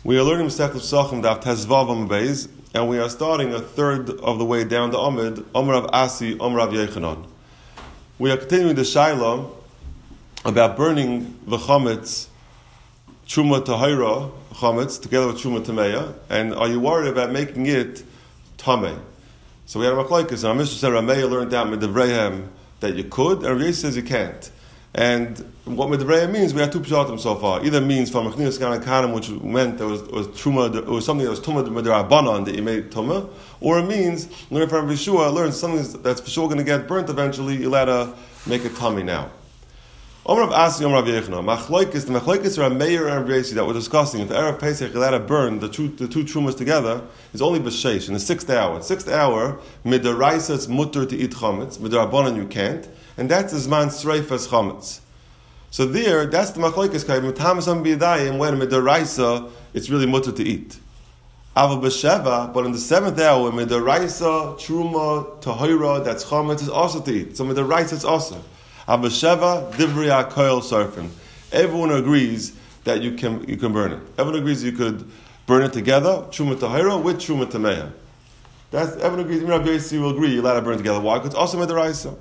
We are learning Masechet Pesachim Daf Tezvav Amud Beis, and we are starting a third of the way down the Amud, Amar Rav Asi, Amar Rav Yechanan. We are continuing the Shaila about burning the chametz, Truma Tahira chametz, together with Truma Tameya, and are you worried about making it Tameh? So we had a machlokes, and our Mishnah said Rameya learned out Midivreihem that you could, and Rav Yossi says you can't. And what Midivreihem means, we have two pshatim so far. Either means from Mechninas Kanem, which meant there was Truma, it was something that was Tumah Midirabanan that you made Tumah, or it means, learn from Yeshua, learn something that's for sure going to get burnt eventually, you're allowed to make it tummy now. Amar Rav Asi, Amar Rav Yechanan, machlokes, the machlokes are Meir and Rav Yossi that we're discussing. If the Erev Pesach you're allowed to burn the two trumas together, is only b'sheish in the 6th hour. 6th hour, midaraisa it's mutter to eat chametz, midarabanan you can't, and that's the zman sreifas chametz. So there, that's the machlokes kayim mitamasam b'yadayim when midaraisa it's really mutter to eat. Aval b'sheva, but in the 7th hour, midaraisa truma tahira that's chametz is also to eat. So midaraisa it's also. Abasheva Divriya Koil Sarfin. Everyone agrees that you can burn it. Everyone agrees you could burn it together, Truma Tahira with Truma Tameya. Everyone agrees. Even Rabbi Yossi will agree you're allowed to burn it together. Why? Because it's also Medaraisa.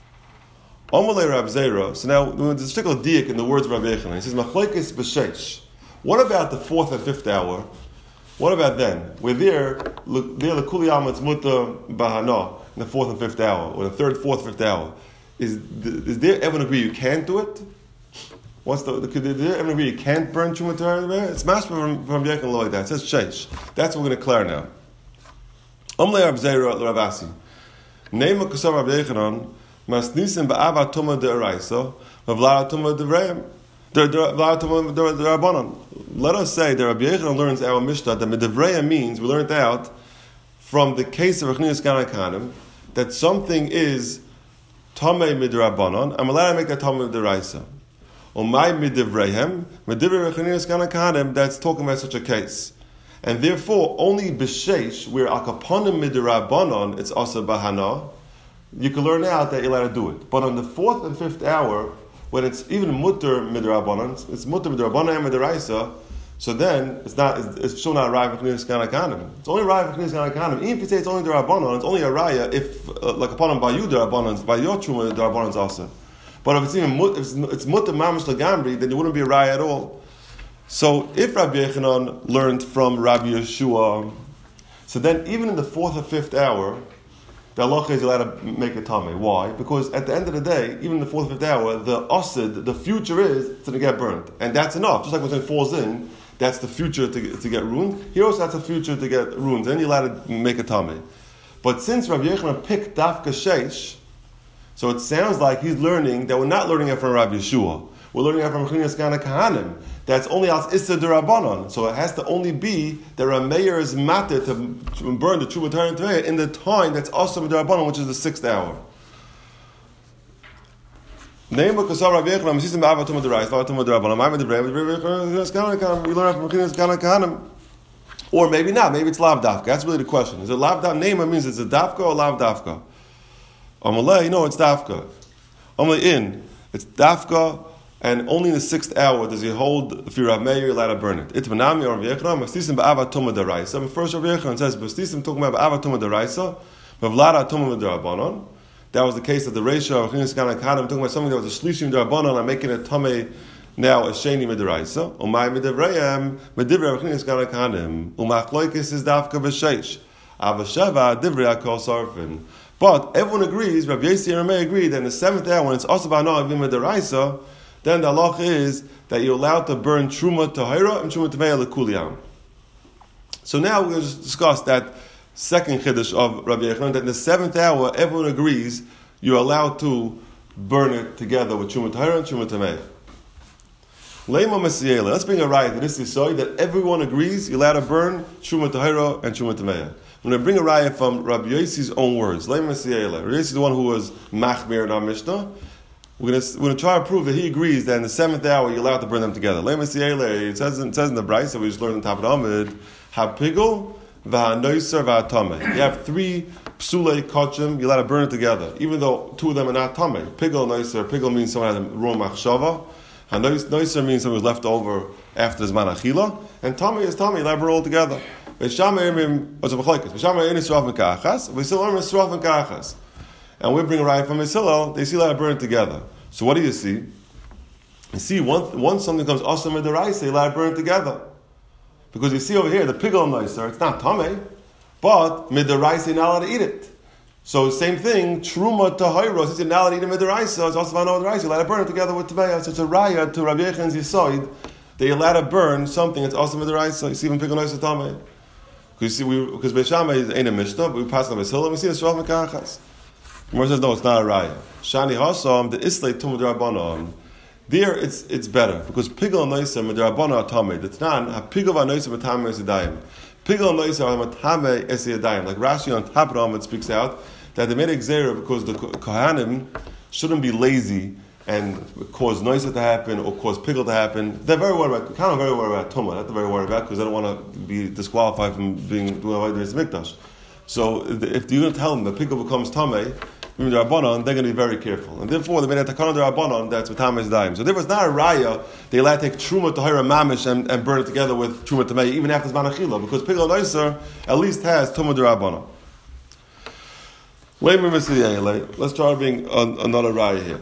Omalei Rab Zera. So now there's a particular diak in the words of Rabbi Yechanan. He says Machlokes b'sheish. What about the 4th and 5th hour? What about then? We're there the Kuli Amatz Mutta Bahana in the 4th and 5th hour, or the 3rd, 4th, 5th hour. Is there everyone agree you can't do it? Did there everyone agree you can't burn Truma Tahira? It's mashma from Yechanan like that. It says sheish. That's what we're going to clear now. Omlei Rab Zera Rav Asi. Neima Kasav Rab Yechanan Masnisim Ba'ava Tuma De'araisa V'Vlara Tuma De'Vrayim V'Vlara Tuma De'Rabanan. Let us say that Rabbi Yechanan learns our Mishnah that Medevrayim means, we learned out from the case of Mechninas Kanem that something is Tamei midrabanan, I'm allowed to make that Tamei midiraisa. Or my midivreihem, midivrei Mechninas Kanem, that's talking about such a case. And therefore, only b'sheish, where akaponim midirabanan, it's also bahana, you can learn out that you're allowed to do it. But on the 4th and 5th hour, when it's even mutter midirabanan, it's mutter midirabanan and midiraisa, so then it's still not Raya Mechninas Kanem. It's only Raya Mechninas Kanem. Even if you say it's only the Rabbanon, it's only a Raya if like upon by you the Rabbanon, by your Truma the Rabbanon's also. But if it's even it's Mutter Mamish Lagambri, then you wouldn't be a Raya at all. So if Rabbi Yechanan learned from Rabbi Yeshua, so then even in the 4th or 5th hour, the halacha is allowed to make a tameh. Why? Because at the end of the day, even in the 4th or 5th hour, the osid, the future is to get burnt, and that's enough. Just like when it falls in. That's the future to get ruined. Here also that's a future to get ruined. Then you're allowed to make a tameh. But since Rabbi Yechanan picked dafka sheish, so it sounds like he's learning that we're not learning it from Rabbi Yeshua. We're learning it from Mechninas Kanem. That's only as Issa D'Rabbanan. So it has to only be that Rameir is matter to burn the Truma Tahira in the time that's also D'Rabbanan, which is the 6th hour. We learn from Mechninas Kanem. Or maybe not. Maybe it's lav dafka. That's really the question. Is it lav dafka? Nema means it's a dafka or lav dafka? Amalei, no, it's dafka. Amalei in. It's dafka, and only in the 6th hour does he hold, if you're Rav Meir, you're allowed to burn it. Itmanami or Rav Yechanan, Mastisim ba'ava tuma deraisa. First Rav Yechanan says, Mastisim talking about ba'ava tuma deraisa, Mavlada tuma derabanan. That was the case of the ratio of Mechninas Kanem. I'm talking about something that was a shlishim derabanan. I'm making it tamei now a sheni midiraisa. Umay midivrayim midivrei Mechninas Kanem. Umachloikis is dafka b'sheish. Avasheva divrei akol sarfin. But everyone agrees. Rabbi Yossi and Rameh agree that in the 7th hour, when it's also ba'ana avim midiraisa, then the halacha is that you're allowed to burn truma tahira and truma tameya lekuliyam. So now we're going to discuss that second chiddush of Rabbi Yechanan, that in the 7th hour, everyone agrees you're allowed to burn it together with Truma Tahira and Truma Tameya. Leima Masiyela. Let's bring a riot to this Yisoy that everyone agrees you're allowed to burn Truma Tahira and Truma Tameya. I'm going to bring a riot from Rabbi Yossi's own words. Leima Masiyela. Rabbi Yossi is the one who was machmir in our Mishnah. We're going to try to prove that he agrees that in the 7th hour you're allowed to burn them together. Leima Masiyela. It says in the Brayso that we just learned on top of the Amud, Hapigel you have 3 psulei kachim, you're allowed to burn it together, even though 2 of them are not tameh. Pigel, noiser. Pigel means someone had a raw machshava. And noiser means someone was left over after the zman achila. and Tomei is Tomei. Let burn all together. And we bring a raya from Hillel. They see let burn it together. So what do you see? You see once something comes awesome with the rice, they let burn it together. Because you see over here the pigel nicer. It's not Tomei, but mid the rice you're not allowed to eat it. So same thing, truma tahira, since you're not allowed to eat it midiraisa, it's also found out rice, you're allowed to burn it together with tavaya. So it's a raya to Rabbi Yechan's yisoid that you're allowed to burn something that's also midiraisa. You see even pick a nice tamei. Because Beis Shammai is ain't a mishnah, but we pass on Beis Hillel, and we see the Shrav Mekachas. Gemara says no, it's not a raya. Shani hasam the islay tumud rabbanon. There it's better because pigel noiser midrabbana tamei. The Tanan have pigel noiser mitamei esidayim. Pigel noiser mitamei esidayim. Like Rashi on top of it speaks out that they made a gzera because the Kohanim shouldn't be lazy and cause noise to happen or cause pigel to happen. They're very worried about, kind of very worried about Tumah. Not very worried about because they don't want to be disqualified from doing Avodas Mikdash. So if you're going to tell them that pigel becomes Tameh, they're going to be very careful. And therefore they made a Takana D'Rabbanan that's with Tameh's Daim. So there was not a Raya, they allowed to take Truma to Hira Mamish and burn it together with Truma Tameh, even after Zman Achila, because pigel noiser at least has Tumah D'Rabbanan. Let's try being another raya here.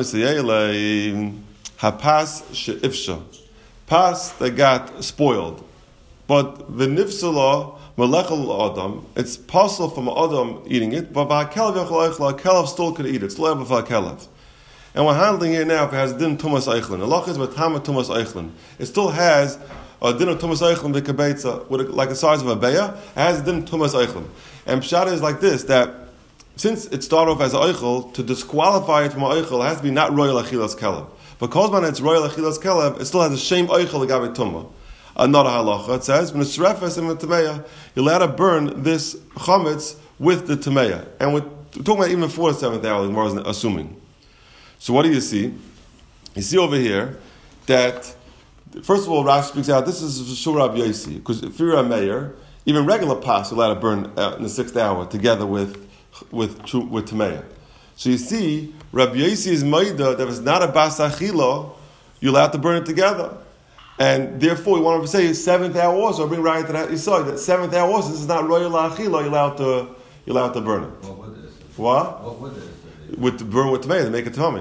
Hapas she'ifsha. Pas that got spoiled. But the nifsala melechel adam, it's possible from adam eating it, but by a kelev still could eat it. Still have a kelev. And we're handling here now if it has din tumas eichlin. Allah is matama tumas eichlin. It still has a din of tumas eichlin b'kabetza, like the size of a beya. It has din tumas eichlin. And pshat is like this, that since it started off as an eichel, to disqualify it from an eichel, it has to be not royal achilas kelev. Because when it's royal achilas kelev, it still has the same eichel agabe tumah. Another halacha, it says, when it's serefes and tameya, you're allowed to burn this chametz with the tameya. And we're talking about even before the seventh hour, the Gemara is assuming. So what do you see? You see over here that, first of all, Rashi speaks out, this is Shur Rabbi Yosi, because if you're a mayor, even regular pas, you're allowed to burn in the sixth hour together with Tameya. So you see, Rabbi Yossi's Maida, that was not a Bas Achila, you're allowed to burn it together. And therefore, you want to say 7th hour also, bring right to that. You saw that 7th hour also, this is not Royal Achila, you're allowed to burn it. What would it? What? What would it? With burn with Tameya, to make a tummy.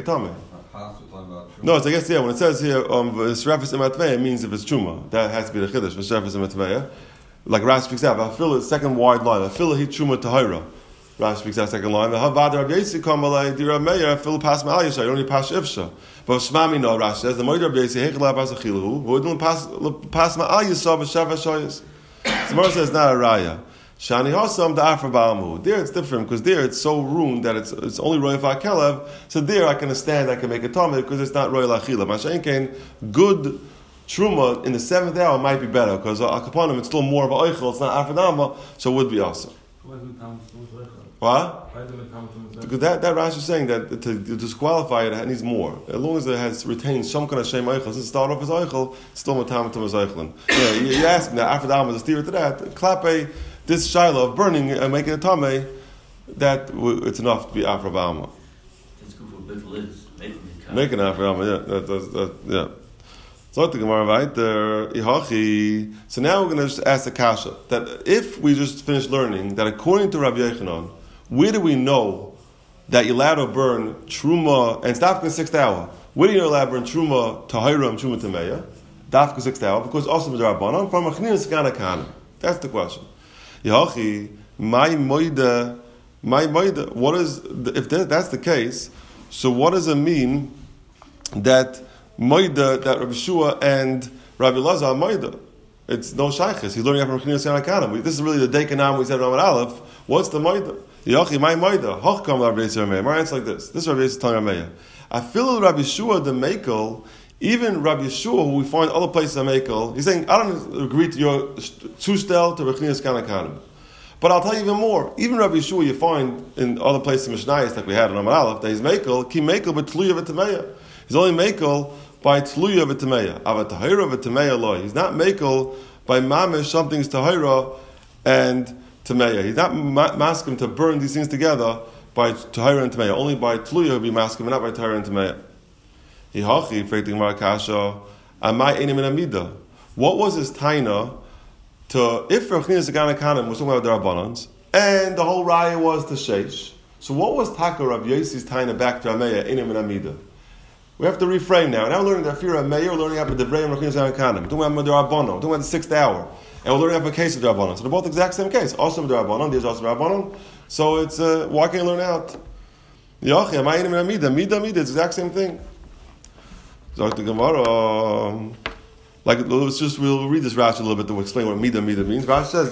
No, it's I guess, when it says here, Shrefes Imatveya, it means if it's Truma. That has to be the Chiddush, for Shrefes Imatveya. Like Rashi speaks out, I feel the second wide line, I feel he Truma Tahira. Rashi speaks out second line. Havad Rabbi Yosi come alay di Rabbi Meir fill pas ma'al yisha. You don't need pas ifsha. But Shmami no Rashi says the Moed Rabbi Yosi hechel pas achilu. Who don't pas ma'al yisha b'shav hashoyis. The Gemara says not a raya. Shani hasam da'afar ba'amu. There it's different because there it's so ruined that it's only royal kelev. So there I can understand I can make a tamid because it's not royal achila. Mashayin kain good truma in the 7th hour might be better because akaponim it's still more of a oichel. It's not afadama, so it would be awesome. What? Because that Rashi is saying that to disqualify it needs more. As long as it has retained some kind of shem eichel, since it started off as eichel, still matam to eichelin. You ask me that after the is a steer to that. Klape, this shiloh of burning and making a tame, that it's enough to be after Bama. It's good for a bit lids. Making after Bama, yeah. So the Gemara right there, so now we're going to just ask the kasha that if we just finished learning that according to Rabbi Yochanan, where do we know that you're allowed to burn truma and dafka 6th hour? Where do you allowed to burn truma tahira and truma tameya? Dafka 6th hour because also midrabanan from a chnin skana kana. That's the question. My moida. What is if that's the case? So what does it mean that Moida, that Rabbi Shua and Rabbi Lazar are Moida? It's no shaykhis. He's learning from Chnius Yanakana. This is really the Dekanam we said in Ramad Aleph. What's the Moida? Yachi, my Moida. Hochkam Rabbi Yisrael Meir. My answer like this. This is Rabbi Yisrael telling Rameya. I feel Rabbi Shua the Mekel, even Rabbi Shua, who we find other places in Mekel, he's saying, I don't agree to your Zustel to Chnius Yanakana. But I'll tell you even more. Even Rabbi Shua you find in other places in Mishnayos like we had in Ramad Aleph, that he's Mekel, ki Mekel b'tluya v'tameya. He's only Mekel by tluya v'tameya. Ava tahira v'tameya loy. He's not mekel by mamish something's tahira and tameya. He's not masking to burn these things together by tahira and tameya. Only by tluya he'll be masking, but not by tahira and tameya. Hihachi freiting marakasha amai enim in amida. What was his taina to, if Rav Chanina Sagan Kanim was talking about the Rabbanans, and the whole raya was to sheish. So what was Taka Rav Yossi's taina back to Rameya, Inim and Amida? We have to reframe now. Now we're learning that Fira Rameya, we're learning about the Devrei and Rav Chanina Sagan Kanim. We're talking about the Rabbanon, we're talking about the 6th hour. And we're learning about a case of the Rabbanon. So they're both the exact same case. Also the Rabbanon, there's also Rabbanon. So it's, why can't you learn out? Yochi, Amai Inim and Amida, Mida, it's the exact same thing. So the Gemara, we'll read this Rashi a little bit to explain what Mida means. Rashi says,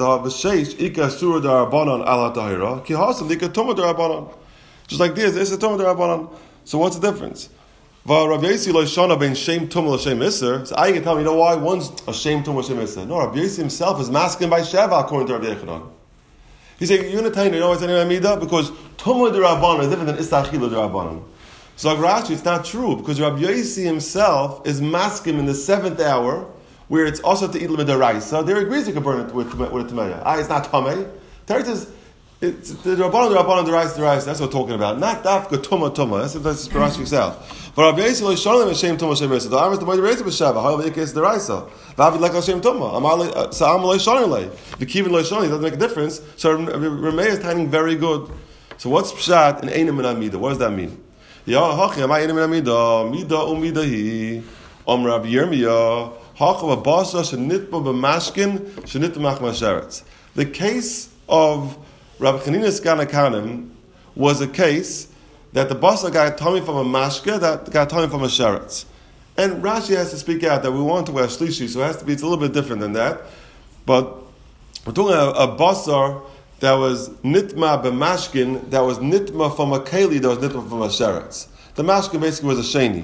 just like this, it's a Tumah D'Rabbanan. So what's the difference? Rav Yossi lo shana ben shem tumah l'shem iser. So I can tell me, you know why? One's a shem tumah l'shem iser. No, Rav Yossi himself is masking by Sheva according to Rav Yechanan. He's saying, you're going to tell me, you know why it's an Amida? Because tumah d'Rabbanan is different than istachila d'Rabbanan. So Rashi, it's not true, because Rav Yossi himself is masking in the 7th hour, where it's also to eat l'midaraisa. There agrees you can burn it with a tamei. It's not tamei. Teretz is, it's the Rabbanon, the rice. That's what we're talking about. Not dafka tumah. That's Rashi himself. But Rabbi Yossi lo shalom Hashem tumah Hashem Yossi. The Amos the way to raise it b'shava. However, it is the rice. Vavid like Hashem tumah. So am lo shalom lei. The kivin lo shalom doesn't make a difference. So Rameh is timing very good. So what's pshat in einim and amida? What does that mean? Ya hachi amay einim and amida mida umidahi Rabbi Yirmiyah hachav abasa shenitba b'mashkin shenitba machmasheretz. The case of Rabbi Chanina Sagan Kanim was a case that the basa got tummy from a mashka, that got tummy from a sheretz. And Rashi has to speak out that we want to wear shlishi, so it's a little bit different than that. But we're talking about a basar that was nitma b'mashkin, that was nitma from a keli, that was nitma from a sheretz. The mashkin basically was a sheni.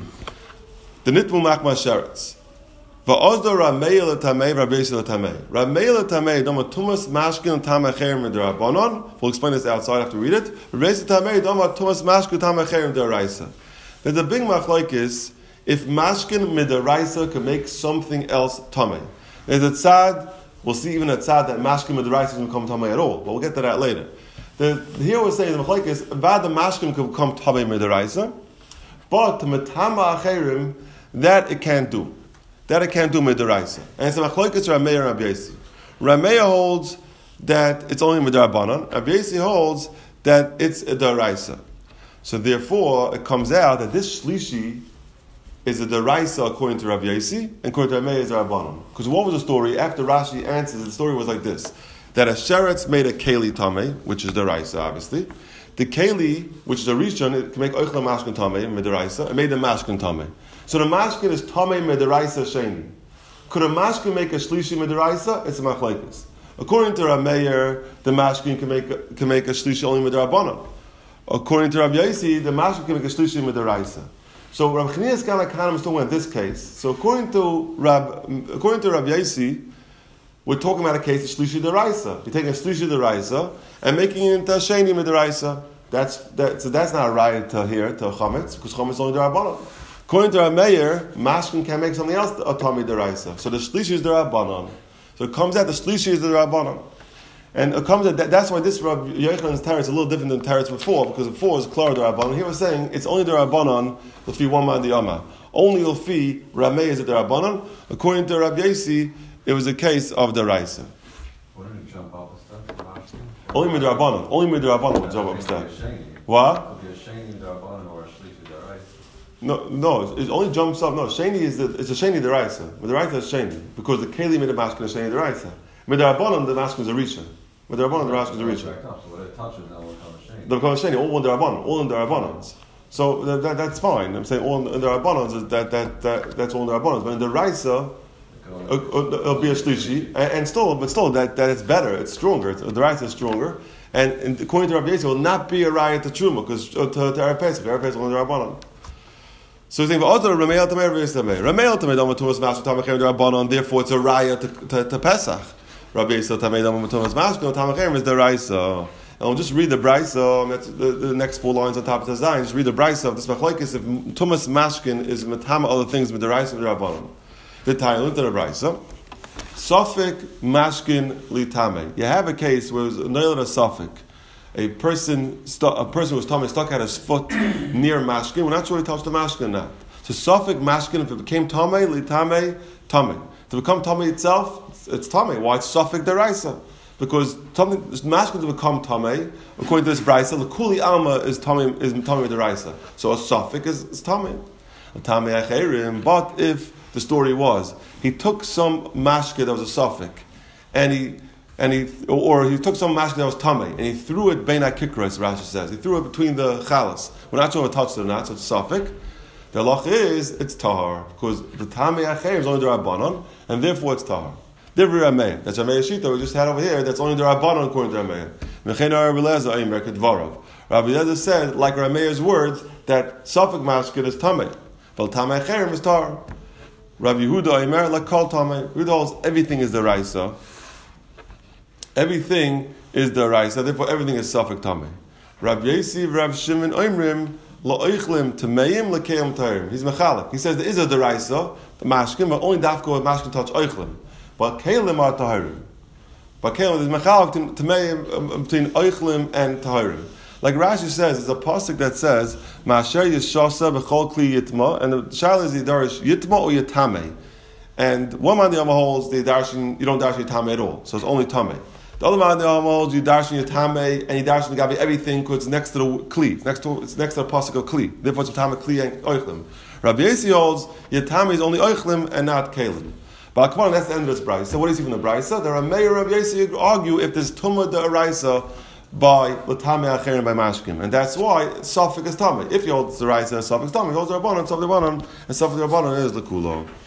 The nitma machma sheretz. Va'ozda Rameya l'tamei, Rabbi Yossi l'tamei. Rameya l'tamei, doma tumas mashkin l'tamei cherem d'Rabbanon. We'll explain this outside, I have to read it. Rabbi Yossi l'tamei, doma tumas mashkin l'tamei cherem d'Oraisa. There's a big machlokes if mashkin mid'oraisa can make something else tamei. There's a tzad, we'll see even a tzad that mashkin mid'oraisa doesn't become tamei at all, but we'll get to that later. Here we're saying the machlokes, bad the mashkin can become tamei mid'oraisa, but to metama acherim, that it can't do. That it can't do mid'oraisa. And it's a machlokes Rameya and Rabbi Yossi. Rameya holds that it's only mid'Rabbanan. Rabbi Yossi holds that it's a d'oraisa. So therefore, it comes out that this shlishi is a d'oraisa according to Rabbi Yossi, and according to Rameya is a Rabbanan. Because what was the story? After Rashi answers, the story was like this: that a sheretz made a keli tamei, which is d'oraisa, obviously. The keli, which is a rishon, it can make oichla mashkin tamei mid'oraisa. It made the mashkin tamei. So the mashkin is tamei mid'oraisa sheni. Could a mashkin make a shlishi mid'oraisa? It's a machlokes. According to Rameir, the mashkin can make a shlishi only mid'Rabbanan. According to Rabbi Yossi, the mashkin can make a shlishi mid'oraisa. So Rabbi Chanina Sagan Kanim is talking about this case. So according to Rabbi Yossi, we're talking about a case of shlishi d'oraisa. You're taking a shlishi d'oraisa and making it into a sheni mid'oraisa. So that's not a right to here to chametz, because chametz is only d'Rabbanan. According to Rameir, mashkin can make something else a tamei d'oraisa. So the shlishi is d'Rabbanan. So it comes out the shlishi is d'Rabbanan. And it comes out, that's why this Rabbi Yochanan's teretz is a little different than teretz before, because before it was klar d'Rabbanan. Here we're saying it's only d'Rabbanan, l'fi one man d'Yama. Only l'fi Rameir is d'Rabbanan. According to Rabbi Yossi, it was a case of d'oraisa. Wouldn't it jump off the stuff? Only mid'Rabbanan. Only mid'Rabbanan would jump up stuff. What? It could be a sheni d'Rabbanan or a shlishi d'oraisa. No, it only jumps up. No, sheni it's a sheni d'oraisa. Mid'oraisa is sheni because the keli made a mashkin is sheni d'oraisa. Mid'Rabbanan the mashkin is a rishon. Mid'Rabbanan the mashkin is a rishon. So what it touches now will become a sheni. They become a sheni. All mid'Rabbanan. All in d'Rabbanans. So that's fine. I'm saying all in d'Rabbanans that's all in d'Rabbanans. But in the d'oraisa, it'll be a shlishi, and still that it's better. It's stronger. The d'oraisa is stronger. And according to Rabbi Yossi, it will not be a raya to truma because to Erev Pesach. Erev Pesach on d'Rabbanan. So he's saying, Rameya tamei, Rameya tamei, dama tumas mashkin tamei d'Rabbanan. Therefore, it's a raya to Pesach. Rabbi Yossi tamei, dama tumas mashkin tamei is the raisa. And we'll just read the brisa. That's the next 4 lines on top of the Zayin. Just read the brisa of this machlokes. If tumas mashkin is matama other things with the raisa and d'Rabbanan. The title to the brisa. Sofik mashkin litame. You have a case where it was a sofik. A person was tummy stuck at his foot near mashkin. We're not sure he touched the mashkin or not. So sofik mashkin, if it became tamei litame, tamei. To become Tamei itself, it's Tamei. Why? It's Safek Deraisa. Because mashkin to become Tamei, according to this Braisa, L'kuli Alma is Tamei Deraisa. So a Safek is Tamei. Tamei Acherim. But if the story was, he took some mashkin that was a Safek, and he took some mashkin that was Tamei, and he threw it Bein HaKikros, Rashi says. He threw it between the chalas. We're not sure if it touched it or not, so it's Safek. The halach is, it's tahar, because the Tamei Acherim is only the Rabbanon, and therefore it's tahar. Divri Rameh, that's Rameh Shita we just had over here, that's only the Rabbanon according to Rameh. Mechenar Rabbi Eliezer Aimer Kedvarav. Rabbi Eliezer said, like Rameh's words, that Safek mashkin is Tamei, but Tamei Acherim is tahar. Rabbi Yehuda Aimer, like Kol Tamei. Yehuda holds everything is the Raisa. Everything is the Raisa, therefore everything is Safek Tamei. Rabbi Yesi, Rabbi Shimon Oimrim, La'oichlim Tameim L'keim Tayrim. He's Mechalik. He says there is a Deraisa, the Mashkin, but only Dafka with Mashkin touch Oichlim. But Kalim are Tahirim. But Kalim is Mechalik Tameim between Oichlim and Tahirim. Like Rashi says, there's a pasuk that says, Ma'asher Yishasa B'chol Kli Yitma, and the Shal is Yidarish Yitma or Yitame. And one man the Yama holds, you don't darshan Yitame at all. So it's only Tamei. The other man the Yama holds, you darshan Yitame, and you darshan Gabi everything because it's next to the Kli. It's next to the pasuk of Kli. Therefore it's Yitame, Kli, and Oichlim. Rabbi Yesi holds, Yitame is only Oichlim and not Kalim. But come on, that's the end of this Braisa. So what is even the Braisa? The Rameh Rabbi Yesi argue if there's Tumah the Araisa by L'Tamei Acherim by Mashkim. And that's why Safek is Tamei. If you hold the Raisa, Safek is Tamei. If you hold the Rabbanon, Safek the Rabbanon, and Safek the Rabbanon is L'Kulo.